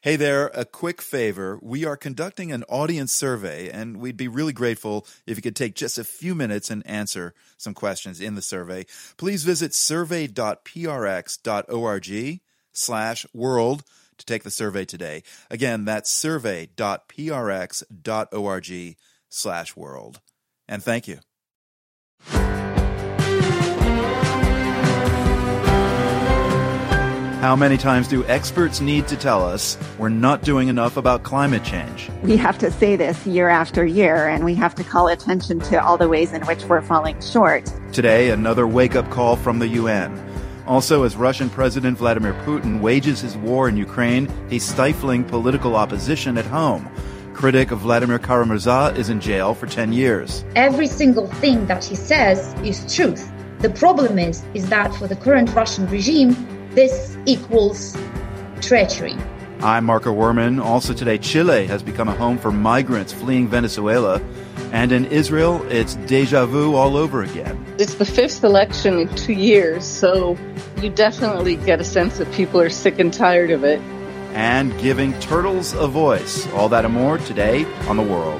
Hey there, a quick favor. We are conducting an audience survey, and we'd be really grateful if you could take just a few minutes and answer some questions in the survey. Please visit survey.prx.org/world to take the survey today. Again, that's survey.prx.org/world. And thank you. How many times do experts need to tell us we're not doing enough about climate change? We have to say this year after year, and we have to call attention to all the ways in which we're falling short. Today, another wake-up call from the UN. Also, as Russian President Vladimir Putin wages his war in Ukraine, he's stifling political opposition at home. Critic of Vladimir Kara-Murza is in jail for 10 years. Every single thing that he says is truth. The problem is that for the current Russian regime, this equals treachery. I'm Marco Werman. Also today, Chile has become a home for migrants fleeing Venezuela. And in Israel, it's deja vu all over again. It's the fifth election in 2 years, so you definitely get a sense that people are sick and tired of it. And giving turtles a voice. All that and more today on The World.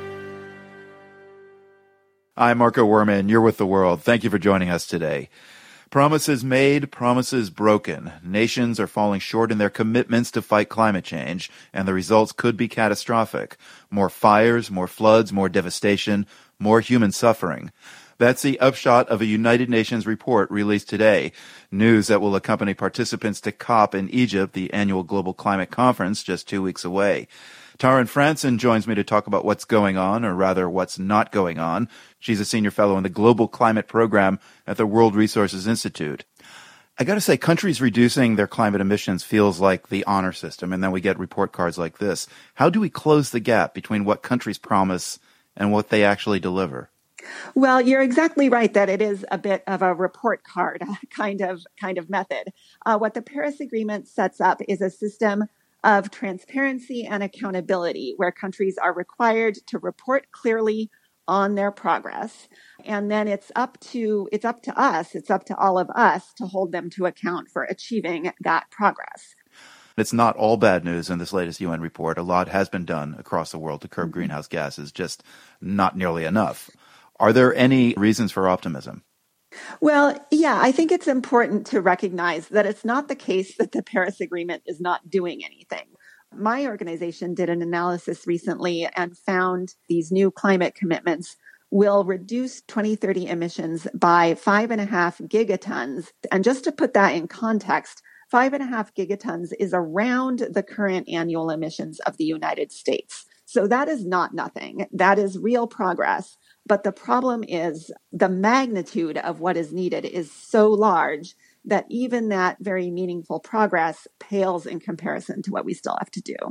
I'm Marco Werman. You're with The World. Thank you for joining us today. Promises made, promises broken. Nations are falling short in their commitments to fight climate change, and the results could be catastrophic. More fires, more floods, more devastation, more human suffering. That's the upshot of a United Nations report released today. News that will accompany participants to COP in Egypt, the annual global climate conference, just 2 weeks away. Taryn Franson joins me to talk about what's going on, or rather what's not going on. She's a senior fellow in the Global Climate Program at the World Resources Institute. I got to say, countries reducing their climate emissions feels like the honor system, and then we get report cards like this. How do we close the gap between what countries promise and what they actually deliver? Well, you're exactly right that it is a bit of a report card kind of method. What the Paris Agreement sets up is a system of transparency and accountability where countries are required to report clearly on their progress. And then it's up to all of us to hold them to account for achieving that progress. It's not all bad news in this latest UN report. A lot has been done across the world to curb greenhouse gases, just not nearly enough. Are there any reasons for optimism? Well, yeah, I think it's important to recognize that it's not the case that the Paris Agreement is not doing anything. My organization did an analysis recently and found these new climate commitments will reduce 2030 emissions by 5.5 gigatons. And just to put that in context, 5.5 gigatons is around the current annual emissions of the United States. So that is not nothing. That is real progress. But the problem is the magnitude of what is needed is so large that even that very meaningful progress pales in comparison to what we still have to do.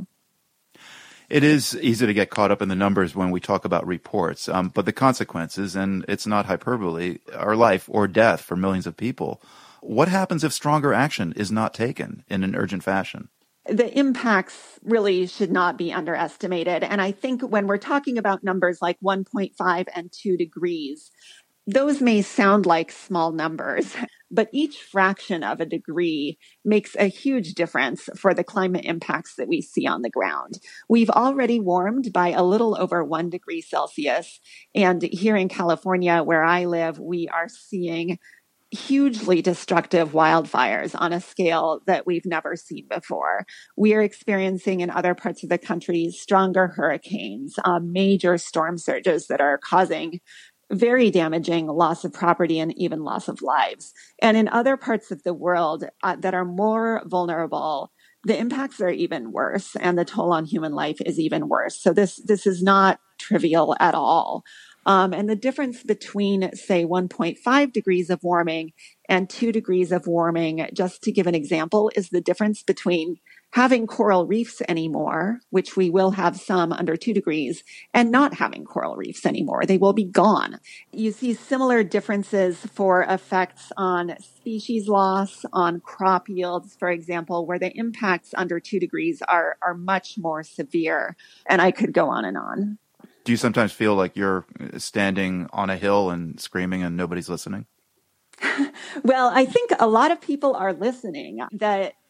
It is easy to get caught up in the numbers when we talk about reports, but the consequences, and it's not hyperbole, are life or death for millions of people. What happens if stronger action is not taken in an urgent fashion? The impacts really should not be underestimated. And I think when we're talking about numbers like 1.5 and 2 degrees, those may sound like small numbers, but each fraction of a degree makes a huge difference for the climate impacts that we see on the ground. We've already warmed by a little over 1 degree Celsius. And here in California, where I live, we are seeing hugely destructive wildfires on a scale that we've never seen before. We are experiencing in other parts of the country stronger hurricanes, major storm surges that are causing very damaging loss of property and even loss of lives. And in other parts of the world that are more vulnerable, the impacts are even worse and the toll on human life is even worse. So this is not trivial at all. And the difference between, say, 1.5 degrees of warming and 2 degrees of warming, just to give an example, is the difference between having coral reefs anymore, which we will have some under 2 degrees, and not having coral reefs anymore. They will be gone. You see similar differences for effects on species loss, on crop yields, for example, where the impacts under 2 degrees are much more severe. And I could go on and on. Do you sometimes feel like you're standing on a hill and screaming and nobody's listening? Well, I think a lot of people are listening. That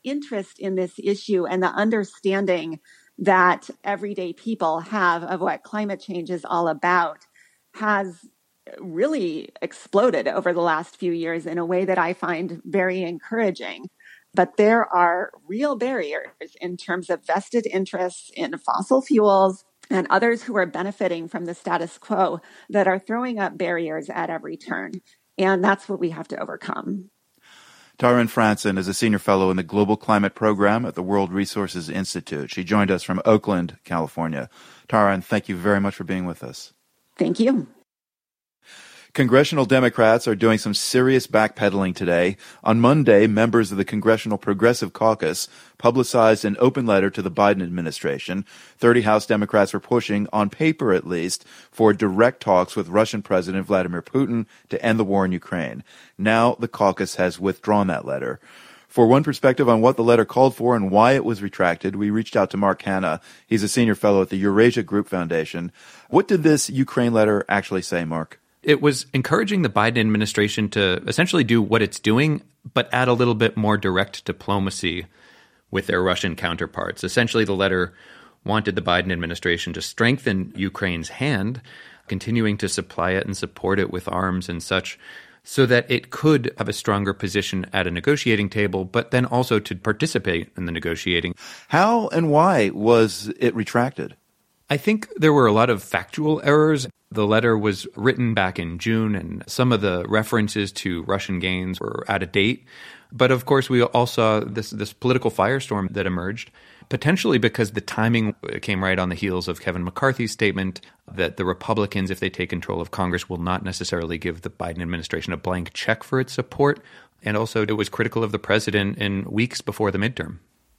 interest in this issue and the understanding that everyday people have of what climate change is all about has really exploded over the last few years in a way that I find very encouraging. But there are real barriers in terms of vested interests in fossil fuels and others who are benefiting from the status quo that are throwing up barriers at every turn. And that's what we have to overcome. Taryn Franson is a senior fellow in the Global Climate Program at the World Resources Institute. She joined us from Oakland, California. Taryn, thank you very much for being with us. Thank you. Congressional Democrats are doing some serious backpedaling today. On Monday, members of the Congressional Progressive Caucus publicized an open letter to the Biden administration. 30 House Democrats were pushing, on paper at least, for direct talks with Russian President Vladimir Putin to end the war in Ukraine. Now the caucus has withdrawn that letter. For one perspective on what the letter called for and why it was retracted, we reached out to Mark Hanna. He's a senior fellow at the Eurasia Group Foundation. What did this Ukraine letter actually say, Mark? It was encouraging the Biden administration to essentially do what it's doing, but add a little bit more direct diplomacy with their Russian counterparts. Essentially, the letter wanted the Biden administration to strengthen Ukraine's hand, continuing to supply it and support it with arms and such, so that it could have a stronger position at a negotiating table, but then also to participate in the negotiating. How and why was it retracted? I think there were a lot of factual errors. The letter was written back in June, and some of the references to Russian gains were out of date. But of course, we all saw this political firestorm that emerged, potentially because the timing came right on the heels of Kevin McCarthy's statement that the Republicans, if they take control of Congress, will not necessarily give the Biden administration a blank check for its support. And also, it was critical of the president in weeks before the midterm.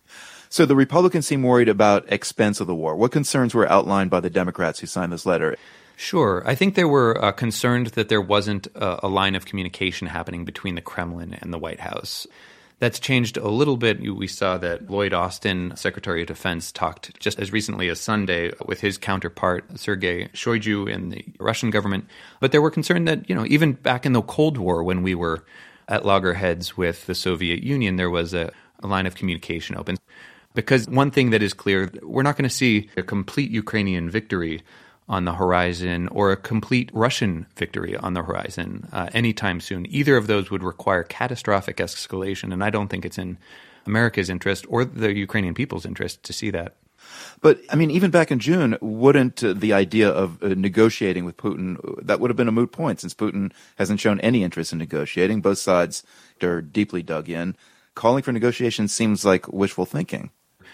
So the Republicans seem worried about expense of the war. What concerns were outlined by the Democrats who signed this letter? Sure. I think they were concerned that there wasn't a line of communication happening between the Kremlin and the White House. That's changed a little bit. We saw that Lloyd Austin, Secretary of Defense, talked just as recently as Sunday with his counterpart, Sergei Shoigu, in the Russian government. But they were concerned that, even back in the Cold War, when we were at loggerheads with the Soviet Union, there was a line of communication open. Because one thing that is clear, we're not going to see a complete Ukrainian victory on the horizon or a complete Russian victory on the horizon anytime soon. Either of those would require catastrophic escalation, and I don't think it's in America's interest or the Ukrainian people's interest to see that. But, even back in June, wouldn't the idea of negotiating with Putin, that would have been a moot point since Putin hasn't shown any interest in negotiating. Both sides are deeply dug in. Calling for negotiations seems like wishful thinking.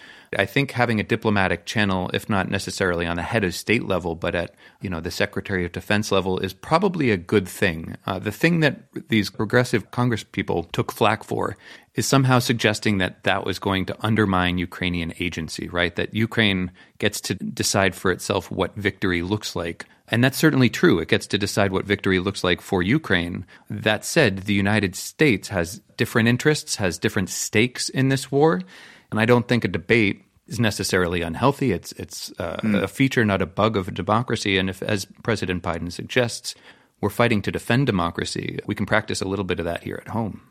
I think having a diplomatic channel, if not necessarily on a head of state level, but at the Secretary of Defense level, is probably a good thing. The thing that these progressive Congress people took flack for is somehow suggesting that that was going to undermine Ukrainian agency, right? That Ukraine gets to decide for itself what victory looks like. And that's certainly true. It gets to decide what victory looks like for Ukraine. That said, the United States has different interests, has different stakes in this war. And I don't think a debate is necessarily unhealthy. It's a feature, not a bug of a democracy. And if, as President Biden suggests, we're fighting to defend democracy, we can practice a little bit of that here at home.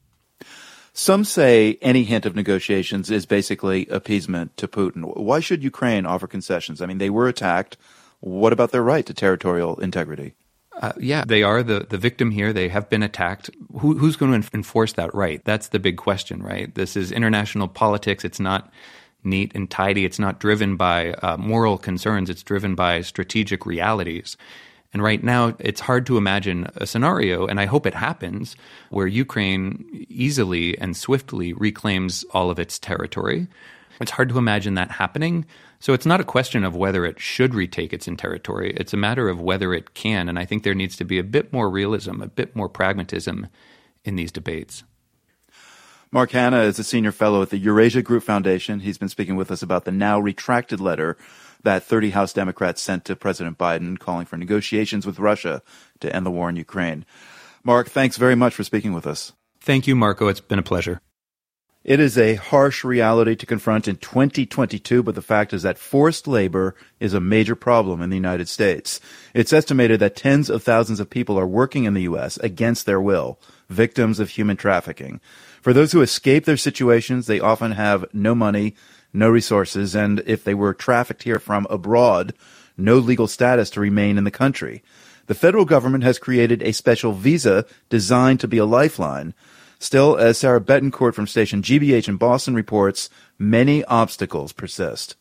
Some say any hint of negotiations is basically appeasement to Putin. Why should Ukraine offer concessions? They were attacked. What about their right to territorial integrity? They are the victim here. They have been attacked. Who's going to enforce that right? That's the big question, right? This is international politics. It's not neat and tidy. It's not driven by moral concerns. It's driven by strategic realities. And right now, it's hard to imagine a scenario, and I hope it happens, where Ukraine easily and swiftly reclaims all of its territory. It's hard to imagine that happening. So it's not a question of whether it should retake its territory. It's a matter of whether it can. And I think there needs to be a bit more realism, a bit more pragmatism in these debates. Mark Hanna is a senior fellow at the Eurasia Group Foundation. He's been speaking with us about the now retracted letter that 30 House Democrats sent to President Biden calling for negotiations with Russia to end the war in Ukraine. Mark, thanks very much for speaking with us. Thank you, Marco. It's been a pleasure. It is a harsh reality to confront in 2022, but the fact is that forced labor is a major problem in the United States. It's estimated that tens of thousands of people are working in the U.S. against their will. victims of human trafficking. For those who escape their situations, they often have no money, no resources, and if they were trafficked here from abroad, no legal status to remain in the country. The federal government has created a special visa designed to be a lifeline. Still, as Sarah Betancourt from station GBH in Boston reports, many obstacles persist.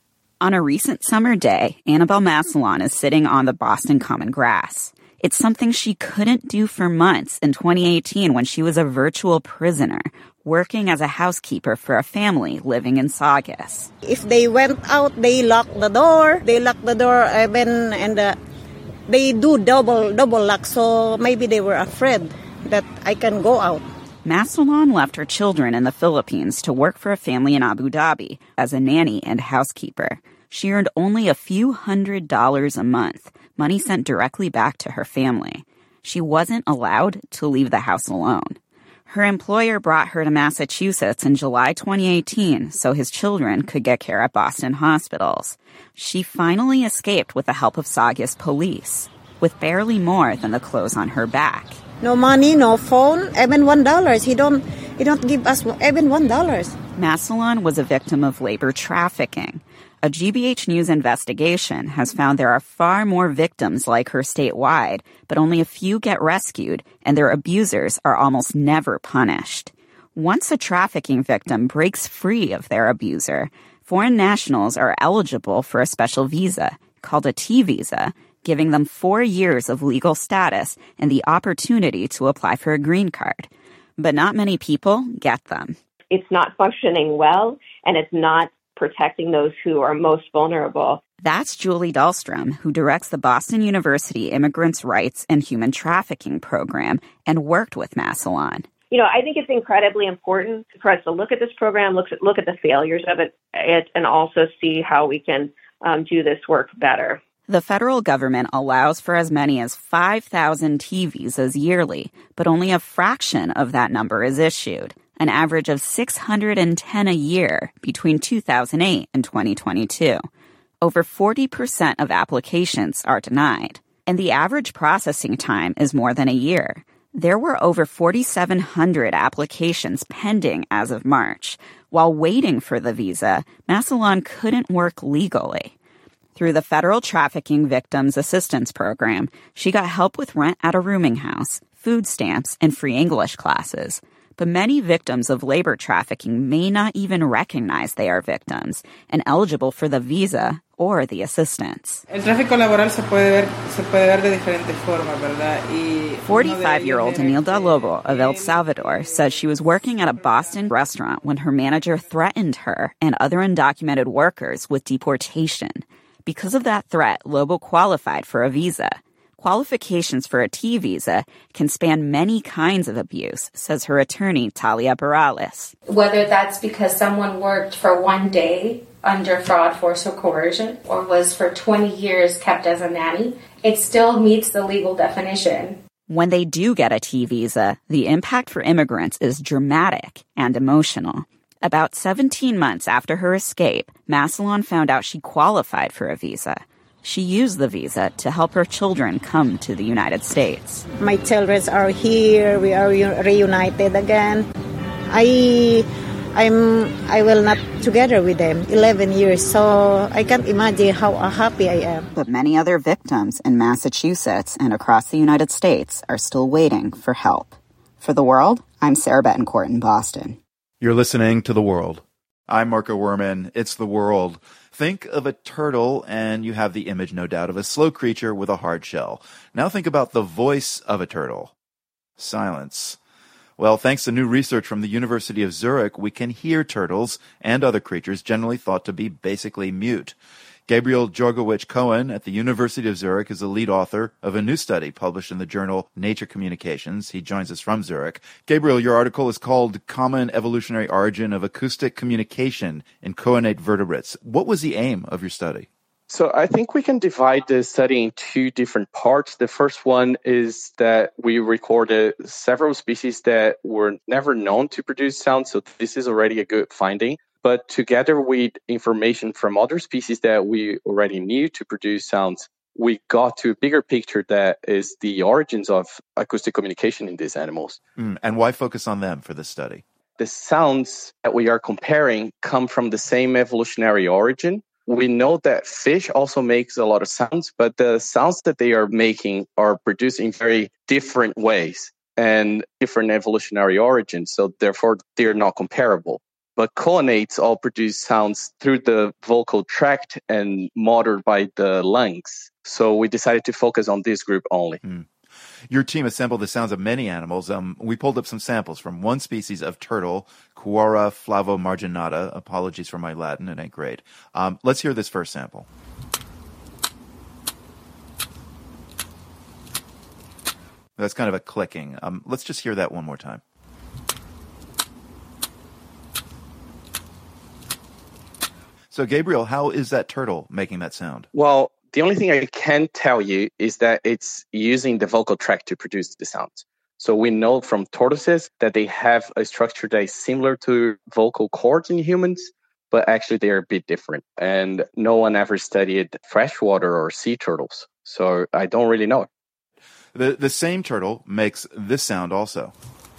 On a recent summer day, Annabelle Massillon is sitting on the Boston common grass. It's something she couldn't do for months in 2018 when she was a virtual prisoner, working as a housekeeper for a family living in Saugus. If they went out, they lock the door. They lock the door even, and they do double lock, so maybe they were afraid that I can go out. Massillon left her children in the Philippines to work for a family in Abu Dhabi as a nanny and housekeeper. She earned only a few $100s a month, money sent directly back to her family. She wasn't allowed to leave the house alone. Her employer brought her to Massachusetts in July 2018 so his children could get care at Boston hospitals. She finally escaped with the help of Saugus police, with barely more than the clothes on her back. No money, no phone, even $1. He don't give us even $1. Massillon was a victim of labor trafficking. A GBH News investigation has found there are far more victims like her statewide, but only a few get rescued, and their abusers are almost never punished. Once a trafficking victim breaks free of their abuser, foreign nationals are eligible for a special visa called a T-visa, giving them 4 years of legal status and the opportunity to apply for a green card. But not many people get them. It's not functioning well, and it's not protecting those who are most vulnerable. That's Julie Dahlstrom, who directs the Boston University Immigrants' Rights and Human Trafficking Program and worked with Massillon. I think it's incredibly important for us to look at this program, look at the failures of it, and also see how we can do this work better. The federal government allows for as many as 5,000 T-visas yearly, but only a fraction of that number is issued, an average of 610 a year between 2008 and 2022. Over 40% of applications are denied, and the average processing time is more than a year. There were over 4,700 applications pending as of March. While waiting for the visa, Massillon couldn't work legally. Through the Federal Trafficking Victims Assistance Program, she got help with rent at a rooming house, food stamps, and free English classes. But many victims of labor trafficking may not even recognize they are victims and eligible for the visa or the assistance. El tráfico laboral se puede ver de diferentes formas, ¿verdad? 45-year-old Anilda Lobo of El Salvador says she was working at a Boston restaurant when her manager threatened her and other undocumented workers with deportation. Because of that threat, Lobo qualified for a visa. Qualifications for a T-visa can span many kinds of abuse, says her attorney, Talia Perales. Whether that's because someone worked for 1 day under fraud, force, or coercion, or was for 20 years kept as a nanny, it still meets the legal definition. When they do get a T-visa, the impact for immigrants is dramatic and emotional. About 17 months after her escape, Massillon found out she qualified for a visa. She used the visa to help her children come to the United States. My children are here. We are reunited again. I will not together with them 11 years, so I can't imagine how happy I am. But many other victims in Massachusetts and across the United States are still waiting for help. For The World, I'm Sarah Betancourt in Boston. You're listening to The World. I'm Marco Werman. It's The World. Think of a turtle, and you have the image, no doubt, of a slow creature with a hard shell. Now think about the voice of a turtle. Silence. Well, thanks to new research from the University of Zurich, we can hear turtles and other creatures generally thought to be basically mute. Gabriel Georgowicz-Cohen at the University of Zurich is the lead author of a new study published in the journal Nature Communications. He joins us from Zurich. Gabriel, your article is called Common Evolutionary Origin of Acoustic Communication in Choanate Vertebrates. What was the aim of your study? So I think we can divide the study in two different parts. The first one is that we recorded several species that were never known to produce sound, so this is already a good finding. But together with information from other species that we already knew to produce sounds, we got to a bigger picture that is the origins of acoustic communication in these animals. And why focus on them for this study? The sounds that we are comparing come from the same evolutionary origin. We know that fish also makes a lot of sounds, but the sounds that they are making are produced in very different ways and different evolutionary origins. So therefore, they're not comparable. But choanates all produce sounds through the vocal tract and motored by the lungs. So we decided to focus on this group only. Your team assembled the sounds of many animals. We pulled up some samples from one species of turtle, Quora flavomarginata. Apologies for my Latin, it ain't great. Let's hear this first sample. That's kind of a clicking. Let's just hear that one more time. So, Gabriel, how is that turtle making that sound? Well, the only thing I can tell you is that it's using the vocal tract to produce the sounds. So we know from tortoises that they have a structure that is similar to vocal cords in humans, but actually they are a bit different. And no one ever studied freshwater or sea turtles. So I don't really know. The same turtle makes this sound also.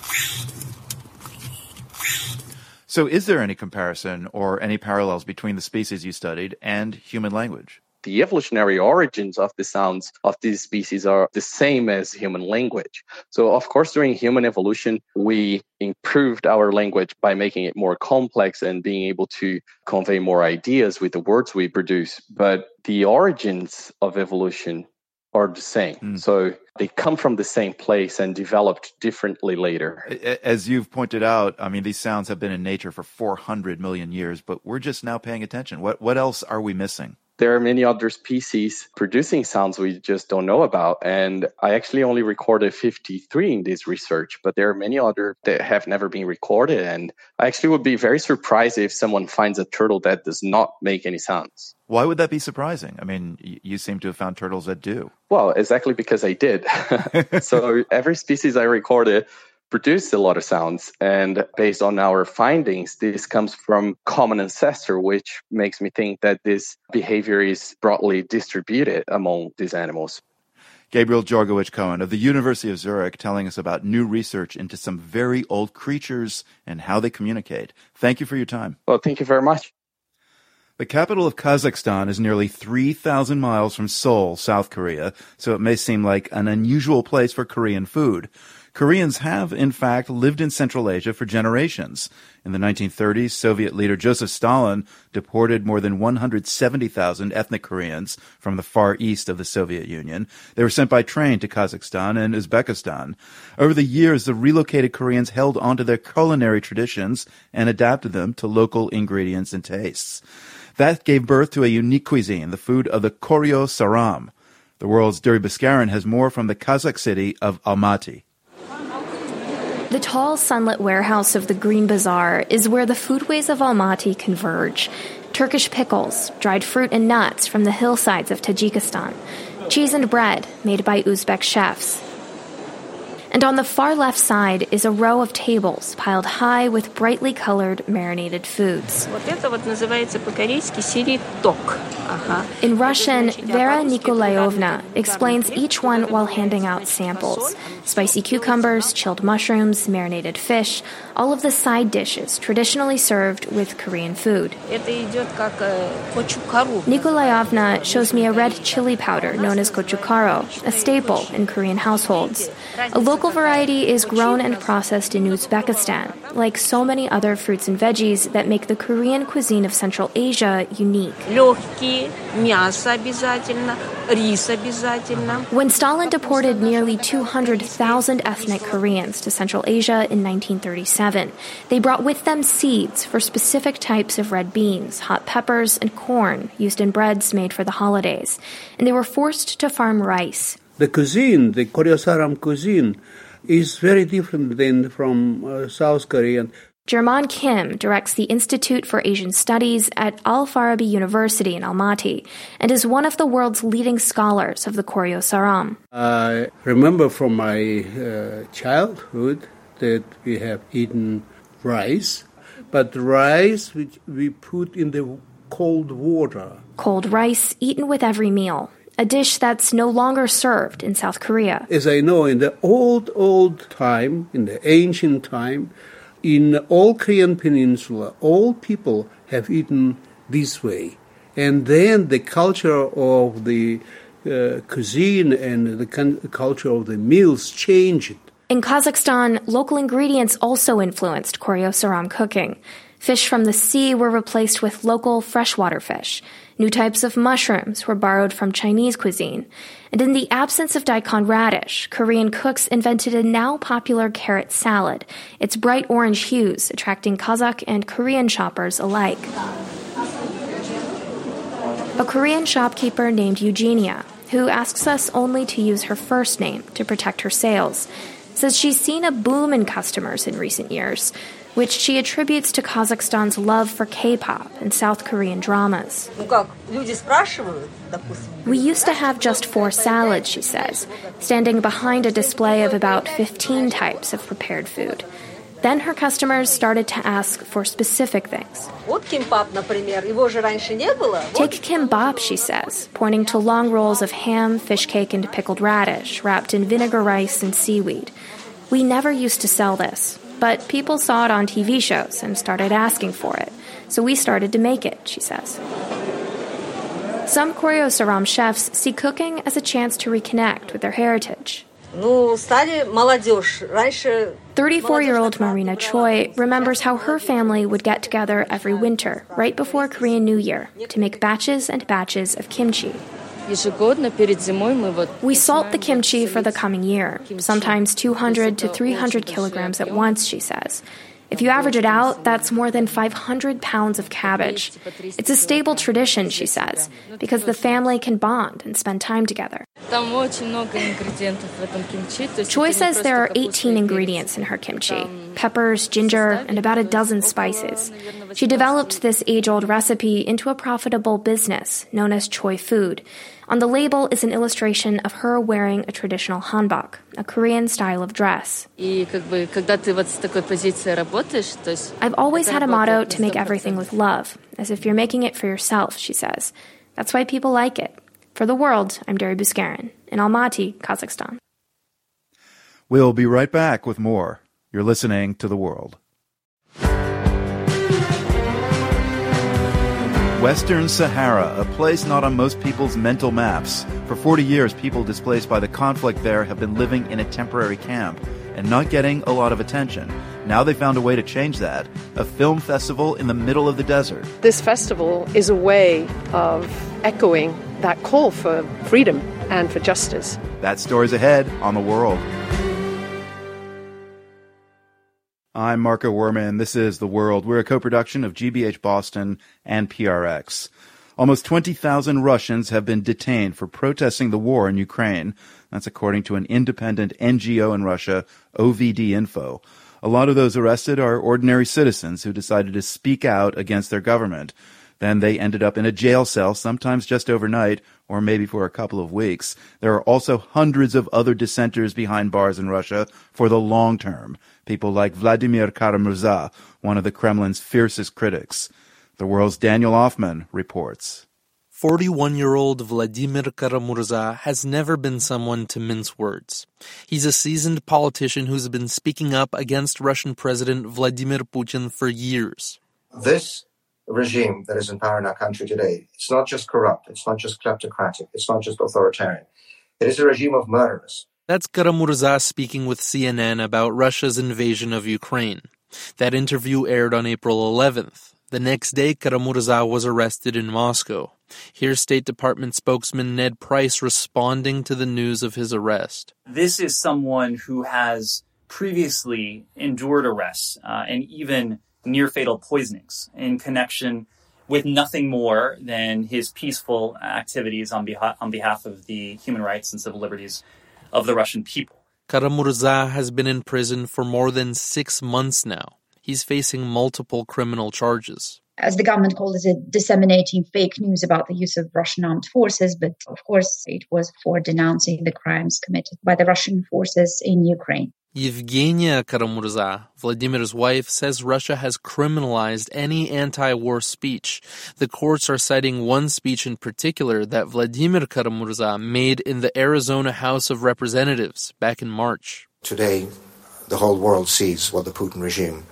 So is there any comparison or any parallels between the species you studied and human language? The evolutionary origins of the sounds of these species are the same as human language. So, of course, during human evolution, we improved our language by making it more complex and being able to convey more ideas with the words we produce. But the origins of evolution are the same. So they come from the same place and developed differently later. As you've pointed out, I mean, these sounds have been in nature for 400 million years, but we're just now paying attention. What else are we missing? There are many other species producing sounds we just don't know about. And I actually only recorded 53 in this research, but there are many other that have never been recorded. And I actually would be very surprised if someone finds a turtle that does not make any sounds. Why would that be surprising? I mean, you seem to have found turtles that do. Well, exactly because I did. So every species I recorded produced a lot of sounds. And based on our findings, this comes from common ancestor, which makes me think that this behavior is broadly distributed among these animals. Gabriel Georgowicz-Cohen of the University of Zurich telling us about new research into some very old creatures and how they communicate. Thank you for your time. Well, thank you very much. The capital of Kazakhstan is nearly 3,000 miles from Seoul, South Korea, so it may seem like an unusual place for Korean food. Koreans have, in fact, lived in Central Asia for generations. In the 1930s, Soviet leader Joseph Stalin deported more than 170,000 ethnic Koreans from the far east of the Soviet Union. They were sent by train to Kazakhstan and Uzbekistan. Over the years, the relocated Koreans held onto their culinary traditions and adapted them to local ingredients and tastes. That gave birth to a unique cuisine, the food of the Koryo Saram. The world's Duri Beskarian has more from the Kazakh city of Almaty. The tall, sunlit warehouse of the Green Bazaar is where the foodways of Almaty converge. Turkish pickles, dried fruit and nuts from the hillsides of Tajikistan, cheese and bread made by Uzbek chefs. And on the far left side is a row of tables piled high with brightly colored marinated foods. In Russian, Vera Nikolaevna explains each one while handing out samples. Spicy cucumbers, chilled mushrooms, marinated fish, all of the side dishes traditionally served with Korean food. Nikolaevna shows me a red chili powder known as gochukaro, a staple in Korean households. A local variety is grown and processed in Uzbekistan, like so many other fruits and veggies that make the Korean cuisine of Central Asia unique. When Stalin deported nearly 200,000 ethnic Koreans to Central Asia in 1937, they brought with them seeds for specific types of red beans, hot peppers, and corn used in breads made for the holidays, and they were forced to farm rice. The cuisine, the Koryo Saram cuisine, is very different than from South Korean. German Kim directs the Institute for Asian Studies at Al-Farabi University in Almaty and is one of the world's leading scholars of the Koryo Saram. I remember from my childhood that we have eaten rice, but rice which we put in the cold water. Cold rice eaten with every meal. a dish that's no longer served in South Korea. As I know, in the old time, in the ancient time, in all Korean peninsula, all people have eaten this way. And then the culture of the cuisine and the culture of the meals changed. In Kazakhstan, local ingredients also influenced Koryo Saram cooking. Fish from the sea were replaced with local freshwater fish. New types of mushrooms were borrowed from Chinese cuisine. And in the absence of daikon radish, Korean cooks invented a now popular carrot salad, its bright orange hues attracting Kazakh and Korean shoppers alike. A Korean shopkeeper named Eugenia, who asks us only to use her first name to protect her sales, says she's seen a boom in customers in recent years, which she attributes to Kazakhstan's love for K-pop and South Korean dramas. We used to have just 4 salads, she says, standing behind a display of about 15 types of prepared food. Then her customers started to ask for specific things. Take kimbap, she says, pointing to long rolls of ham, fish cake, and pickled radish wrapped in vinegar rice and seaweed. We never used to sell this, but people saw it on TV shows and started asking for it, so we started to make it, she says. Some Koryo Saram chefs see cooking as a chance to reconnect with their heritage. 34-year-old Marina Choi remembers how her family would get together every winter, right before Korean New Year, to make batches and batches of kimchi. We salt the kimchi for the coming year, sometimes 200 to 300 kilograms at once, she says. If you average it out, that's more than 500 pounds of cabbage. It's a stable tradition, she says, because the family can bond and spend time together. Choi says there are 18 ingredients in her kimchi: peppers, ginger, and about a dozen spices. She developed this age-old recipe into a profitable business known as Choi Food. On the label is an illustration of her wearing a traditional hanbok, a Korean style of dress. I've always had a motto to make everything with love, as if you're making it for yourself, she says. That's why people like it. For the world, I'm Dari Buskarin, in Almaty, Kazakhstan. We'll be right back with more. You're listening to The World. Western Sahara, a place not on most people's mental maps. For 40 years, people displaced by the conflict there have been living in a temporary camp and not getting a lot of attention. Now they found a way to change that, a film festival in the middle of the desert. This festival is a way of echoing that call for freedom and for justice. That story's ahead on The World. I'm Marco Werman. This is The World. We're a co-production of GBH Boston and PRX. Almost 20,000 Russians have been detained for protesting the war in Ukraine. That's according to an independent NGO in Russia, OVD Info. A lot of those arrested are ordinary citizens who decided to speak out against their government. Then they ended up in a jail cell, sometimes just overnight, or maybe for a couple of weeks. There are also hundreds of other dissenters behind bars in Russia for the long term. People like Vladimir Kara-Murza, one of the Kremlin's fiercest critics. The World's Daniel Hoffman reports. 41-year-old Vladimir Kara-Murza has never been someone to mince words. He's a seasoned politician who's been speaking up against Russian President Vladimir Putin for years. This regime that is in power in our country today, it's not just corrupt, it's not just kleptocratic, it's not just authoritarian. It is a regime of murderers. That's Kara-Murza speaking with CNN about Russia's invasion of Ukraine. That interview aired on April 11th. The next day, Kara-Murza was arrested in Moscow. Here's State Department spokesman Ned Price responding to the news of his arrest. This is someone who has previously endured arrests and even near-fatal poisonings in connection with nothing more than his peaceful activities on behalf of the human rights and civil liberties of the Russian people. Kara-Murza has been in prison for more than 6 months now. He's facing multiple criminal charges. As the government called it, disseminating fake news about the use of Russian armed forces, but of course it was for denouncing the crimes committed by the Russian forces in Ukraine. Yevgenia Kara-Murza, Vladimir's wife, says Russia has criminalized any anti-war speech. The courts are citing one speech in particular that Vladimir Kara-Murza made in the Arizona House of Representatives back in March. Today, the whole world sees what the Putin regime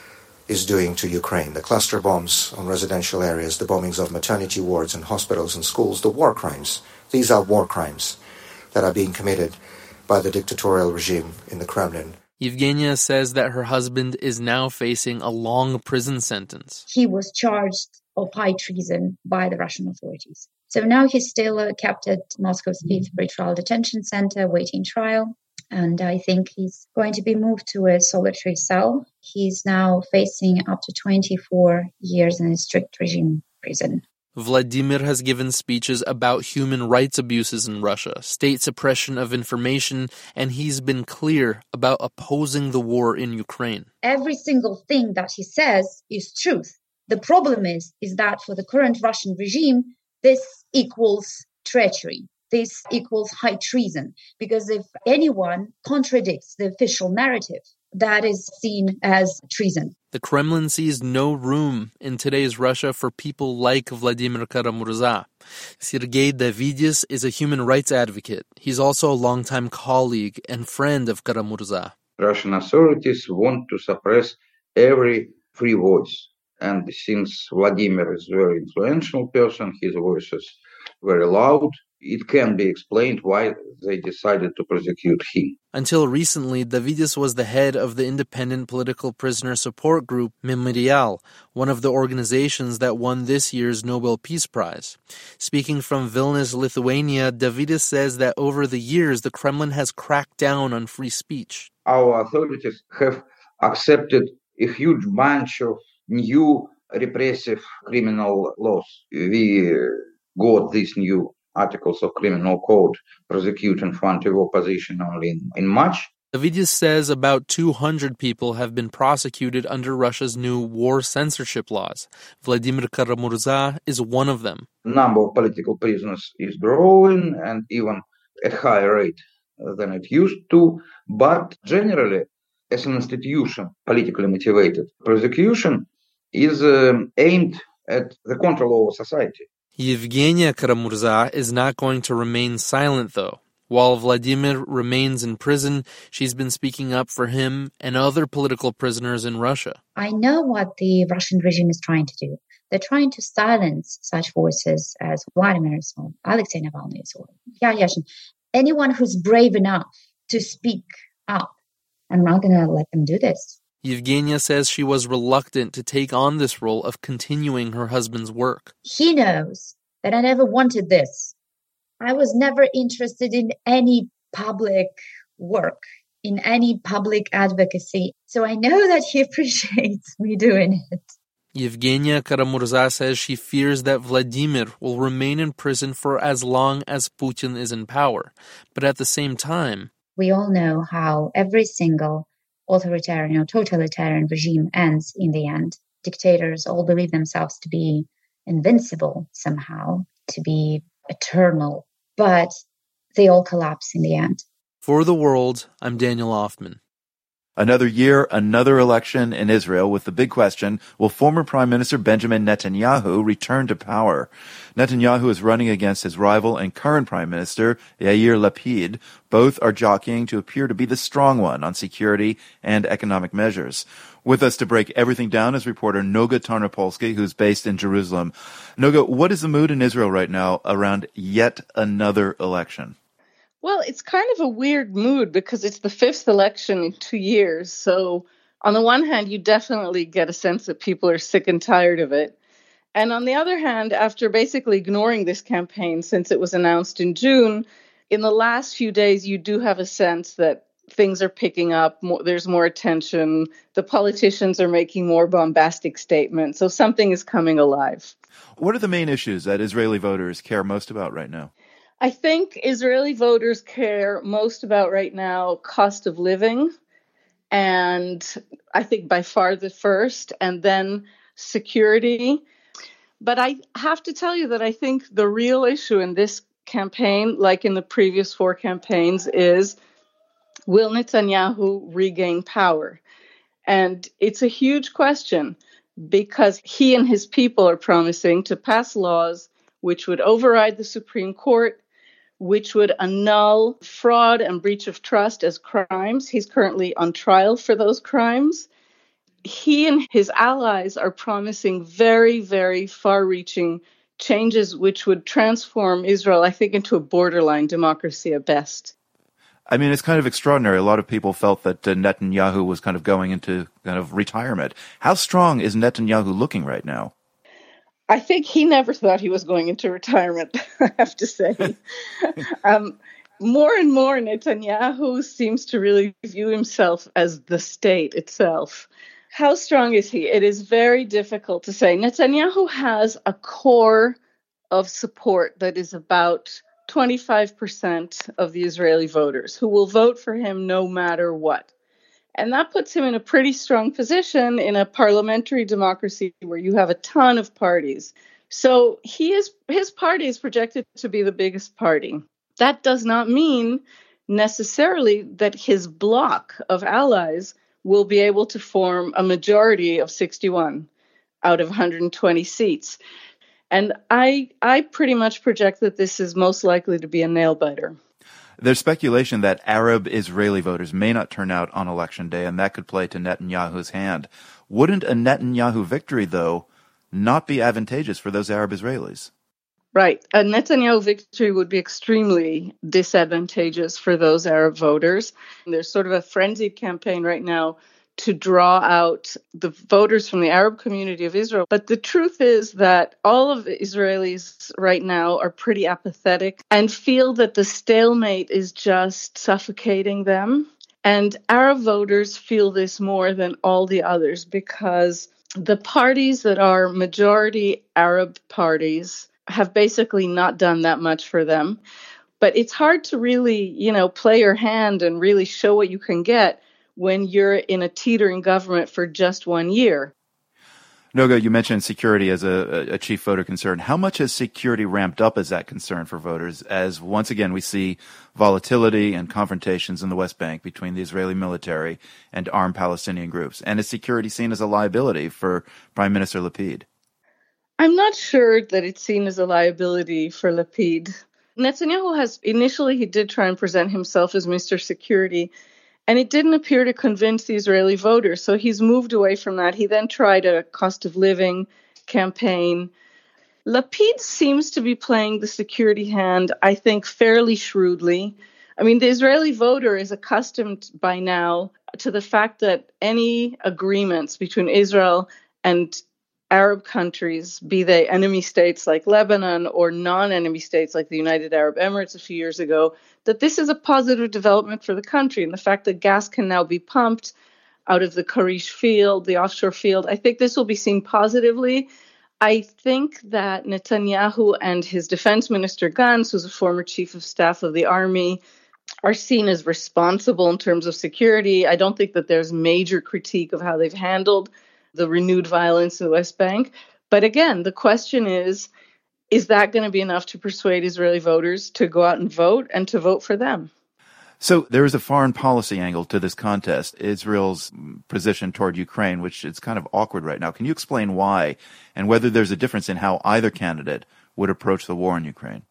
is doing to Ukraine. The cluster bombs on residential areas, the bombings of maternity wards and hospitals and schools, the war crimes. These are war crimes that are being committed by the dictatorial regime in the Kremlin. Yevgenia says that her husband is now facing a long prison sentence. He was charged of high treason by the Russian authorities. So now he's still kept at Moscow's 5th pretrial detention center, waiting trial. And I think he's going to be moved to a solitary cell. He's now facing up to 24 years in a strict regime prison. Vladimir has given speeches about human rights abuses in Russia, state suppression of information, and he's been clear about opposing the war in Ukraine. Every single thing that he says is truth. The problem is that for the current Russian regime, this equals treachery. This equals high treason, because if anyone contradicts the official narrative, that is seen as treason. The Kremlin sees no room in today's Russia for people like Vladimir Kara-Murza. Sergei Davidis is a human rights advocate. He's also a longtime colleague and friend of Kara-Murza. Russian authorities want to suppress every free voice. And since Vladimir is a very influential person, his voice is very loud, it can be explained why they decided to prosecute him. Until recently, Davidis was the head of the independent political prisoner support group Memorial, one of the organizations that won this year's Nobel Peace Prize. Speaking from Vilnius, Lithuania, Davidis says that over the years, the Kremlin has cracked down on free speech. Our authorities have accepted a huge bunch of new repressive criminal laws. We got these new articles of criminal code prosecuting front of opposition only in March. Davidis says about 200 people have been prosecuted under Russia's new war censorship laws. Vladimir Kara-Murza is one of them. The number of political prisoners is growing, and even at higher rate than it used to. But generally, as an institution, politically motivated prosecution is aimed at the control of society. Yevgenia Kara-Murza is not going to remain silent, though. While Vladimir remains in prison, she's been speaking up for him and other political prisoners in Russia. I know what the Russian regime is trying to do. They're trying to silence such voices as Vladimir's or Alexei Navalny's or Yashin. Anyone who's brave enough to speak up. I'm not going to let them do this. Yevgenia says she was reluctant to take on this role of continuing her husband's work. He knows that I never wanted this. I was never interested in any public work, in any public advocacy. So I know that he appreciates me doing it. Yevgenia Kara-Murza says she fears that Vladimir will remain in prison for as long as Putin is in power. But at the same time, we all know how every single authoritarian or totalitarian regime ends in the end. Dictators all believe themselves to be invincible somehow, to be eternal, but they all collapse in the end. For The World, I'm Daniel Hoffman. Another year, another election in Israel with the big question, will former Prime Minister Benjamin Netanyahu return to power? Netanyahu is running against his rival and current Prime Minister, Yair Lapid. Both are jockeying to appear to be the strong one on security and economic measures. With us to break everything down is reporter Noga Tarnopolsky, who's based in Jerusalem. Noga, what is the mood in Israel right now around yet another election? Well, it's kind of a weird mood because it's the 5th election in 2 years. So on the one hand, you definitely get a sense that people are sick and tired of it. And on the other hand, after basically ignoring this campaign since it was announced in June, in the last few days, you do have a sense that things are picking up. There's more attention. The politicians are making more bombastic statements. So something is coming alive. What are the main issues that Israeli voters care most about right now? I think Israeli voters care most about right now cost of living, and I think by far the first, and then security. But I have to tell you that I think the real issue in this campaign, like in the previous 4 campaigns, is Will Netanyahu regain power? And it's a huge question because he and his people are promising to pass laws which would override the Supreme Court, which would annul fraud and breach of trust as crimes. He's currently on trial for those crimes. He and his allies are promising very, very far-reaching changes which would transform Israel, I think, into a borderline democracy at best. I mean, it's kind of extraordinary. A lot of people felt that Netanyahu was kind of going into kind of retirement. How strong is Netanyahu looking right now? I think he never thought he was going into retirement, I have to say. More and more, Netanyahu seems to really view himself as the state itself. How strong is he? It is very difficult to say. Netanyahu has a core of support that is about 25% of the Israeli voters who will vote for him no matter what. And that puts him in a pretty strong position in a parliamentary democracy where you have a ton of parties. So his party is projected to be the biggest party. That does not mean necessarily that his bloc of allies will be able to form a majority of 61 out of 120 seats. And I pretty much project that this is most likely to be a nail-biter. There's speculation that Arab Israeli voters may not turn out on Election Day, and that could play to Netanyahu's hand. Wouldn't a Netanyahu victory, though, not be advantageous for those Arab Israelis? Right. A Netanyahu victory would be extremely disadvantageous for those Arab voters. There's sort of a frenzied campaign right now to draw out the voters from the Arab community of Israel. But the truth is that all of the Israelis right now are pretty apathetic and feel that the stalemate is just suffocating them. And Arab voters feel this more than all the others because the parties that are majority Arab parties have basically not done that much for them. But it's hard to really, play your hand and really show what you can get when you're in a teetering government for just 1 year. Noga, you mentioned security as a chief voter concern. How much has security ramped up as that concern for voters as once again we see volatility and confrontations in the West Bank between the Israeli military and armed Palestinian groups? And is security seen as a liability for Prime Minister Lapid? I'm not sure that it's seen as a liability for Lapid. Netanyahu he did try and present himself as Mr. Security, and it didn't appear to convince the Israeli voters. So he's moved away from that. He then tried a cost of living campaign. Lapid seems to be playing the security hand, I think, fairly shrewdly. I mean, the Israeli voter is accustomed by now to the fact that any agreements between Israel and Arab countries, be they enemy states like Lebanon or non-enemy states like the United Arab Emirates a few years ago, that this is a positive development for the country. And the fact that gas can now be pumped out of the Karish field, the offshore field, I think this will be seen positively. I think that Netanyahu and his defense minister Gantz, who's a former chief of staff of the army, are seen as responsible in terms of security. I don't think that there's major critique of how they've handled the renewed violence in the West Bank. But again, the question is that going to be enough to persuade Israeli voters to go out and vote and to vote for them? So there is a foreign policy angle to this contest, Israel's position toward Ukraine, which is kind of awkward right now. Can you explain why and whether there's a difference in how either candidate would approach the war in Ukraine?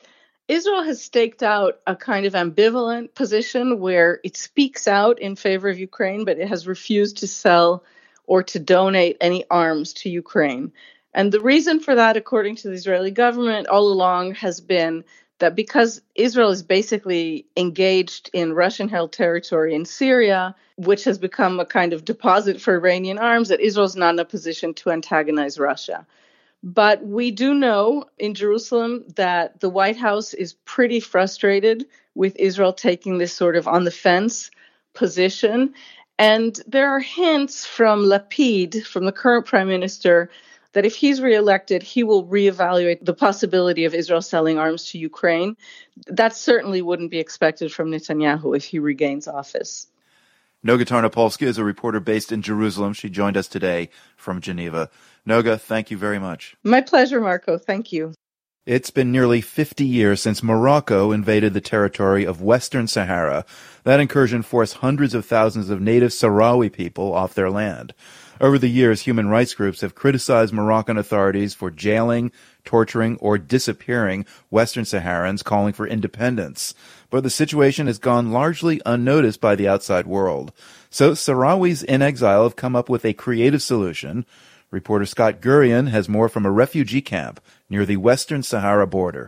Israel has staked out a kind of ambivalent position where it speaks out in favor of Ukraine, but it has refused to sell or to donate any arms to Ukraine. And the reason for that, according to the Israeli government, all along has been that because Israel is basically engaged in Russian-held territory in Syria, which has become a kind of deposit for Iranian arms, that Israel's not in a position to antagonize Russia. But we do know in Jerusalem that the White House is pretty frustrated with Israel taking this sort of on-the-fence position. And there are hints from Lapid, from the current prime minister, that if he's reelected, he will reevaluate the possibility of Israel selling arms to Ukraine. That certainly wouldn't be expected from Netanyahu if he regains office. Noga Tarnopolsky is a reporter based in Jerusalem. She joined us today from Geneva. Noga, thank you very much. My pleasure, Marco. Thank you. It's been nearly 50 years since Morocco invaded the territory of Western Sahara. That incursion forced hundreds of thousands of native Sahrawi people off their land. Over the years, human rights groups have criticized Moroccan authorities for jailing, torturing, or disappearing Western Saharans calling for independence. But the situation has gone largely unnoticed by the outside world. So Sahrawis in exile have come up with a creative solution. Reporter Scott Gurian has more from a refugee camp near the Western Sahara border.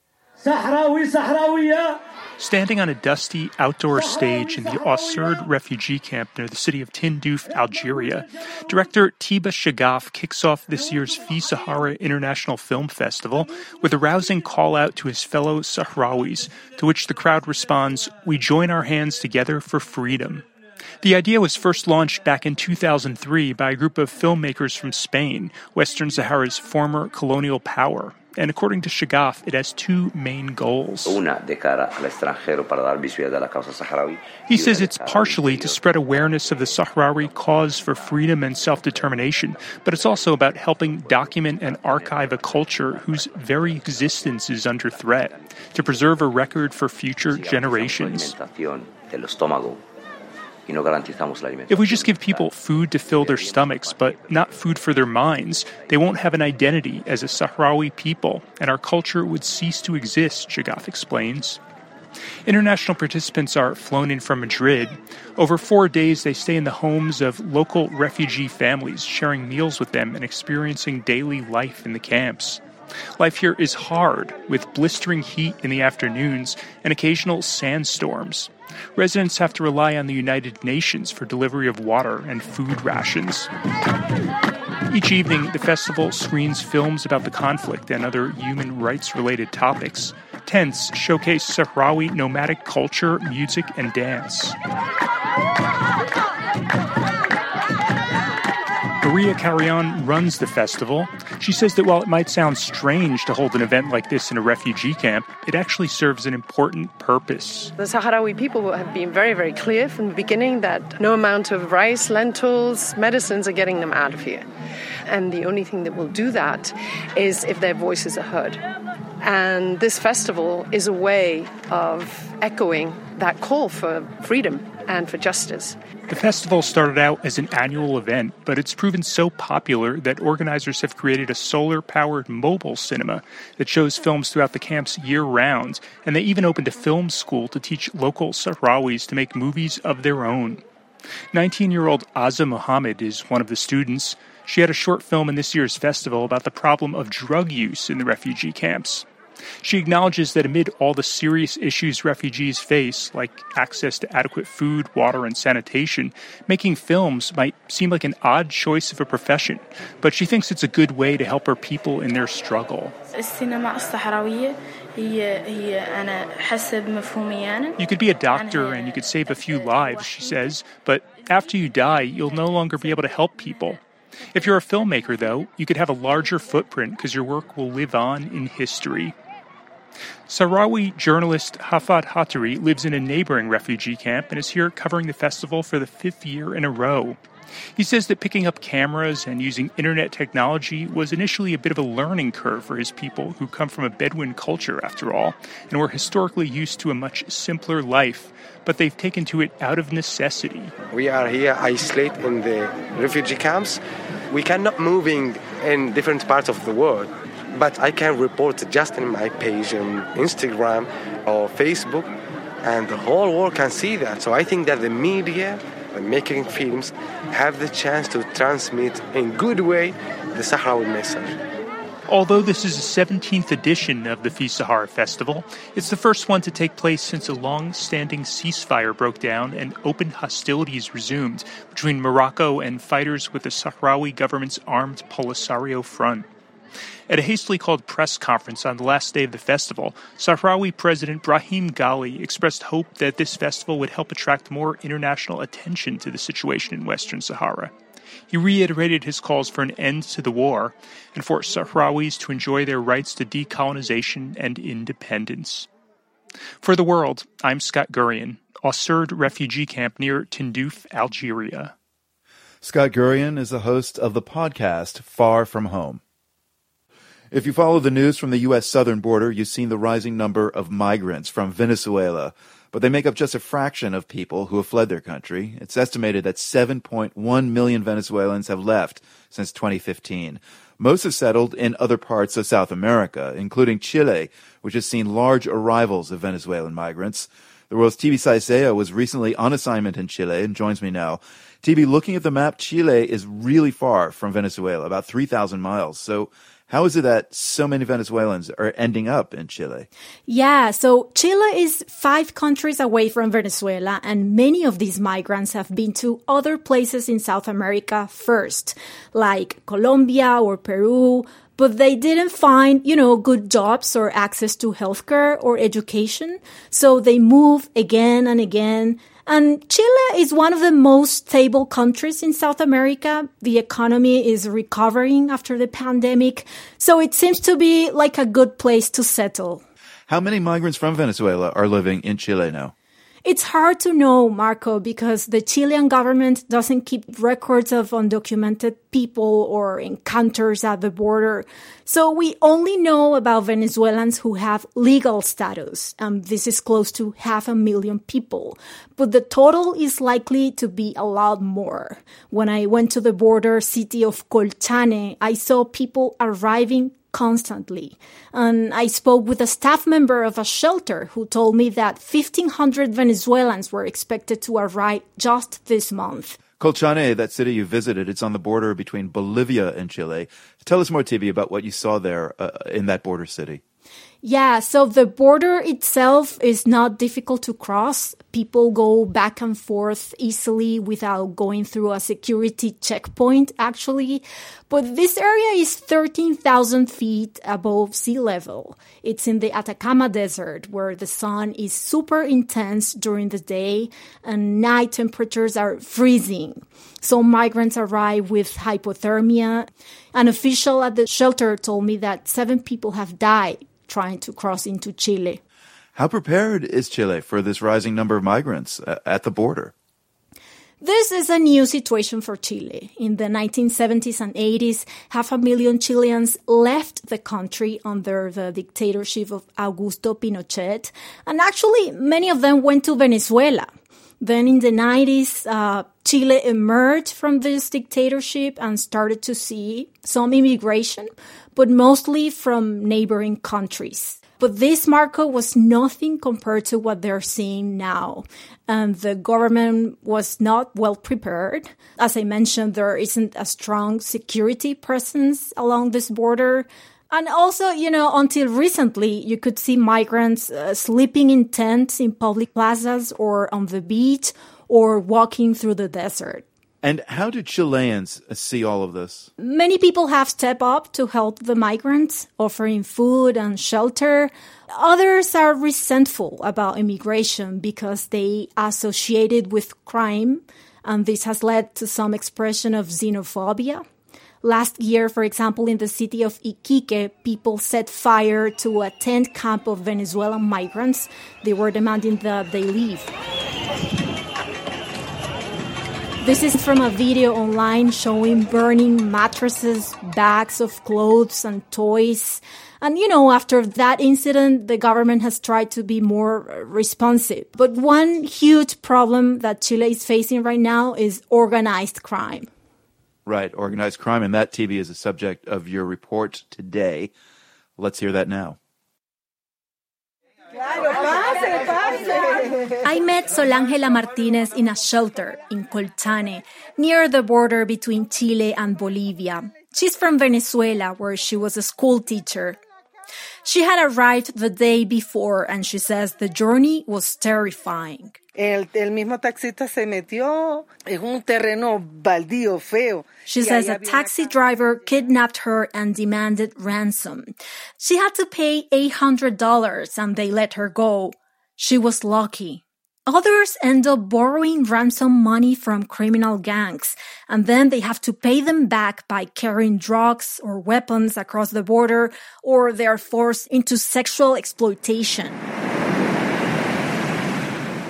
Standing on a dusty outdoor stage in the Osserd refugee camp near the city of Tindouf, Algeria, director Tiba Shagaf kicks off this year's Fi Sahara International Film Festival with a rousing call-out to his fellow Sahrawis, to which the crowd responds, "We join our hands together for freedom." The idea was first launched back in 2003 by a group of filmmakers from Spain, Western Sahara's former colonial power. And according to Shagaf, it has two main goals. He says it's partially to spread awareness of the Sahrawi cause for freedom and self-determination, but it's also about helping document and archive a culture whose very existence is under threat, to preserve a record for future generations. If we just give people food to fill their stomachs, but not food for their minds, they won't have an identity as a Sahrawi people, and our culture would cease to exist, Shagaf explains. International participants are flown in from Madrid. Over 4 days, they stay in the homes of local refugee families, sharing meals with them and experiencing daily life in the camps. Life here is hard, with blistering heat in the afternoons and occasional sandstorms. Residents have to rely on the United Nations for delivery of water and food rations. Each evening, the festival screens films about the conflict and other human rights-related topics. Tents showcase Sahrawi nomadic culture, music, and dance. Maria Carrion runs the festival. She says that while it might sound strange to hold an event like this in a refugee camp, it actually serves an important purpose. The Sahrawi people have been very, very clear from the beginning that no amount of rice, lentils, medicines are getting them out of here. And the only thing that will do that is if their voices are heard. And this festival is a way of echoing that call for freedom and for justice. The festival started out as an annual event, but it's proven so popular that organizers have created a solar-powered mobile cinema that shows films throughout the camps year-round, and they even opened a film school to teach local Sahrawis to make movies of their own. 19-year-old Azza Mohammed is one of the students. She had a short film in this year's festival about the problem of drug use in the refugee camps. She acknowledges that amid all the serious issues refugees face, like access to adequate food, water, and sanitation, making films might seem like an odd choice of a profession, but she thinks it's a good way to help her people in their struggle. You could be a doctor and you could save a few lives, she says, but after you die, you'll no longer be able to help people. If you're a filmmaker, though, you could have a larger footprint because your work will live on in history. Sahrawi journalist Hafad Hatari lives in a neighboring refugee camp and is here covering the festival for the 5th year in a row. He says that picking up cameras and using internet technology was initially a bit of a learning curve for his people who come from a Bedouin culture, after all, and were historically used to a much simpler life, but they've taken to it out of necessity. We are here isolated in the refugee camps. We cannot move in different parts of the world, but I can report just in my page on Instagram or Facebook, and the whole world can see that. So I think that the media, making films, have the chance to transmit in good way the Sahrawi message. Although this is the 17th edition of the Fi Sahara Festival, it's the first one to take place since a long-standing ceasefire broke down and open hostilities resumed between Morocco and fighters with the Sahrawi government's armed Polisario Front. At a hastily called press conference on the last day of the festival, Sahrawi President Brahim Ghali expressed hope that this festival would help attract more international attention to the situation in Western Sahara. He reiterated his calls for an end to the war and for Sahrawis to enjoy their rights to decolonization and independence. For The World, I'm Scott Gurian, Osserd refugee camp near Tindouf, Algeria. Scott Gurian is the host of the podcast Far From Home. If you follow the news from the U.S. southern border, you've seen the rising number of migrants from Venezuela, but they make up just a fraction of people who have fled their country. It's estimated that 7.1 million Venezuelans have left since 2015. Most have settled in other parts of South America, including Chile, which has seen large arrivals of Venezuelan migrants. The World's TV Saiseo was recently on assignment in Chile and joins me now. TV, looking at the map, Chile is really far from Venezuela, about 3,000 miles. So how is it that so many Venezuelans are ending up in Chile? Yeah, so Chile is 5 countries away from Venezuela, and many of these migrants have been to other places in South America first, like Colombia or Peru, but they didn't find, good jobs or access to healthcare or education, so they move again and again. And Chile is one of the most stable countries in South America. The economy is recovering after the pandemic, so it seems to be like a good place to settle. How many migrants from Venezuela are living in Chile now? It's hard to know, Marco, because the Chilean government doesn't keep records of undocumented people or encounters at the border. So we only know about Venezuelans who have legal status. This is close to 500,000 people. But the total is likely to be a lot more. When I went to the border city of Colchane, I saw people arriving constantly. And I spoke with a staff member of a shelter who told me that 1,500 Venezuelans were expected to arrive just this month. Colchane, that city you visited, it's on the border between Bolivia and Chile. Tell us more, Tibi, about what you saw there in that border city. Yeah, so the border itself is not difficult to cross. People go back and forth easily without going through a security checkpoint, actually. But this area is 13,000 feet above sea level. It's in the Atacama Desert, where the sun is super intense during the day and night temperatures are freezing. So migrants arrive with hypothermia. An official at the shelter told me that 7 people have died trying to cross into Chile. How prepared is Chile for this rising number of migrants at the border? This is a new situation for Chile. In the 1970s and 80s, 500,000 Chileans left the country under the dictatorship of Augusto Pinochet, and actually many of them went to Venezuela. Then in the 90s, Chile emerged from this dictatorship and started to see some immigration, but mostly from neighboring countries. But this, Marco, was nothing compared to what they're seeing now. And the government was not well prepared. As I mentioned, there isn't a strong security presence along this border. And also, until recently, you could see migrants sleeping in tents in public plazas or on the beach or walking through the desert. And how do Chileans see all of this? Many people have stepped up to help the migrants, offering food and shelter. Others are resentful about immigration because they associate it with crime, and this has led to some expression of xenophobia. Last year, for example, in the city of Iquique, people set fire to a tent camp of Venezuelan migrants. They were demanding that they leave. This is from a video online showing burning mattresses, bags of clothes and toys. And, after that incident, the government has tried to be more responsive. But one huge problem that Chile is facing right now is organized crime. Right, organized crime. And that, TV, is the subject of your report today. Let's hear that now. I met Solangela Martinez in a shelter in Colchane, near the border between Chile and Bolivia. She's from Venezuela, where she was a school teacher. She had arrived the day before, and she says the journey was terrifying. El mismo taxista se metió en un terreno baldío feo. She says a taxi driver kidnapped her and demanded ransom. She had to pay $800 and they let her go. She was lucky. Others end up borrowing ransom money from criminal gangs, and then they have to pay them back by carrying drugs or weapons across the border, or they are forced into sexual exploitation.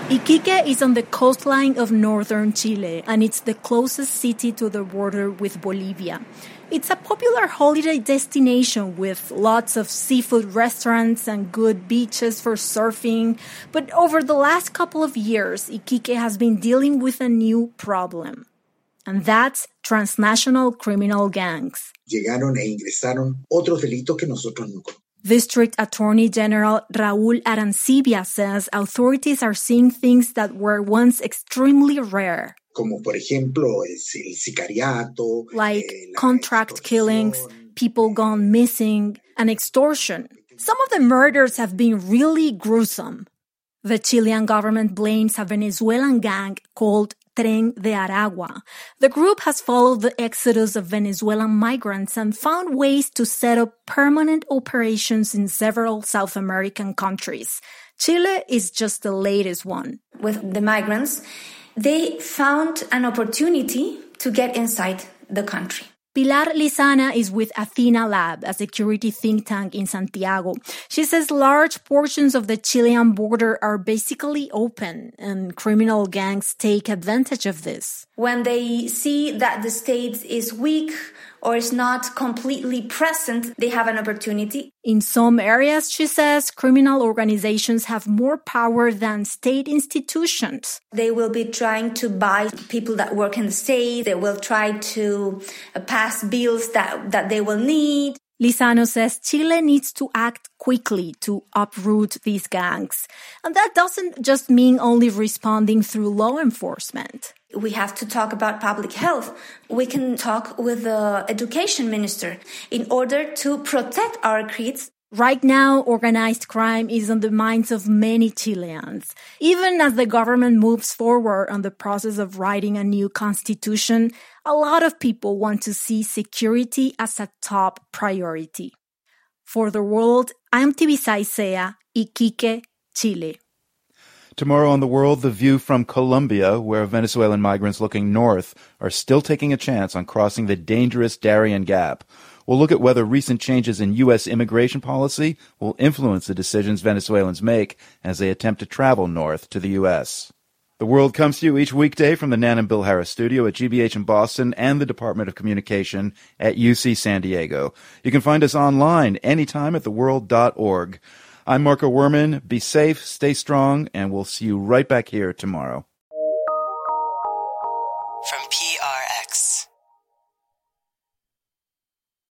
Iquique is on the coastline of northern Chile, and it's the closest city to the border with Bolivia. It's a popular holiday destination with lots of seafood restaurants and good beaches for surfing. But over the last couple of years, Iquique has been dealing with a new problem. And that's transnational criminal gangs. Llegaron e ingresaron otros delitos que nosotros no conocemos. District Attorney General Raúl Arancibia says authorities are seeing things that were once extremely rare. Como por ejemplo el sicariato, like contract killings, people gone missing, and extortion. Some of the murders have been really gruesome. The Chilean government blames a Venezuelan gang called Tren de Aragua. The group has followed the exodus of Venezuelan migrants and found ways to set up permanent operations in several South American countries. Chile is just the latest one. With the migrants, they found an opportunity to get inside the country. Pilar Lizana is with Athena Lab, a security think tank in Santiago. She says large portions of the Chilean border are basically open, and criminal gangs take advantage of this. When they see that the state is weak or is not completely present, they have an opportunity. In some areas, she says, criminal organizations have more power than state institutions. They will be trying to buy people that work in the state. They will try to pass bills that they will need. Lizano says Chile needs to act quickly to uproot these gangs. And that doesn't just mean only responding through law enforcement. We have to talk about public health. We can talk with the education minister in order to protect our kids. Right now, organized crime is on the minds of many Chileans. Even as the government moves forward on the process of writing a new constitution, a lot of people want to see security as a top priority. For The World, I'm Tibisay Sea, Iquique, Chile. Tomorrow on The World, the view from Colombia, where Venezuelan migrants looking north are still taking a chance on crossing the dangerous Darien Gap. We'll look at whether recent changes in U.S. immigration policy will influence the decisions Venezuelans make as they attempt to travel north to the U.S. The World comes to you each weekday from the Nan and Bill Harris studio at GBH in Boston and the Department of Communication at UC San Diego. You can find us online anytime at theworld.org. I'm Marco Werman. Be safe, stay strong, and we'll see you right back here tomorrow. From PRX.